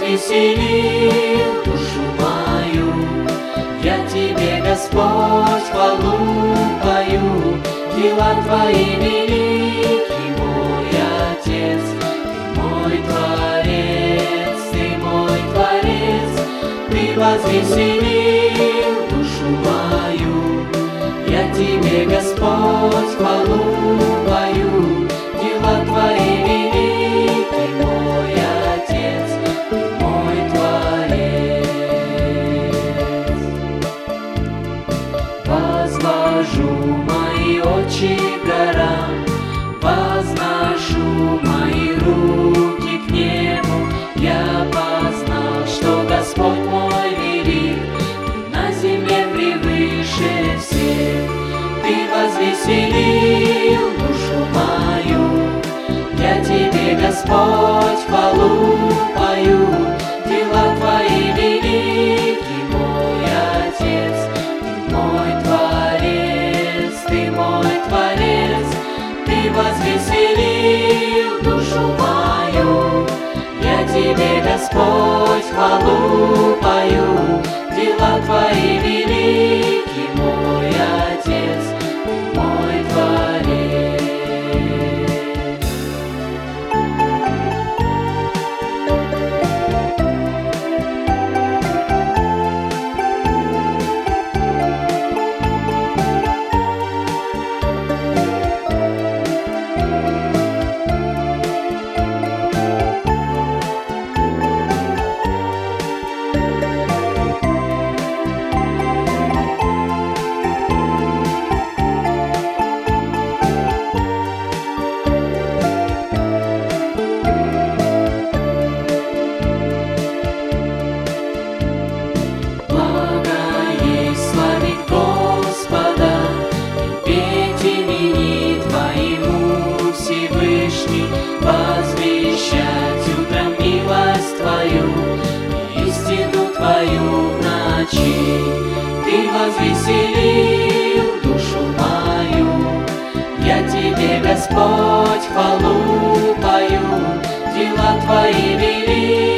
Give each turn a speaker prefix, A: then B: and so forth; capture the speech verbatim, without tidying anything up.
A: возвеселил душу мою. Я Тебе, Господь, хвалу пою. Дела Твои велики, мой Отец. Ты мой Творец, Ты мой Творец. Ты возвеселил душу мою. Я Тебе, Господь, хвалу пою. Дела Твои велики, мой Отец, Ты мой Творец. Возвожу мои очи к горам, возношу мои руки к небу. Я познал, что Господь мой велик, и на земле превыше всех. Ты возвеселил душу мою. Я Тебе, Господь, хвалу пою. Дела Твои велики, мой Отец. Ты мой Творец, Ты мой Творец. Ты возвеселил душу мою. Я Тебе, Господь, хвалу пою. Дела Твои велики, мой Отец, Ты мой Творец. Возвещать утром милость Твою, истину Твою в ночи. Ты возвеселил душу мою. Я Тебе, Господь, хвалу пою. Дела Твои велики.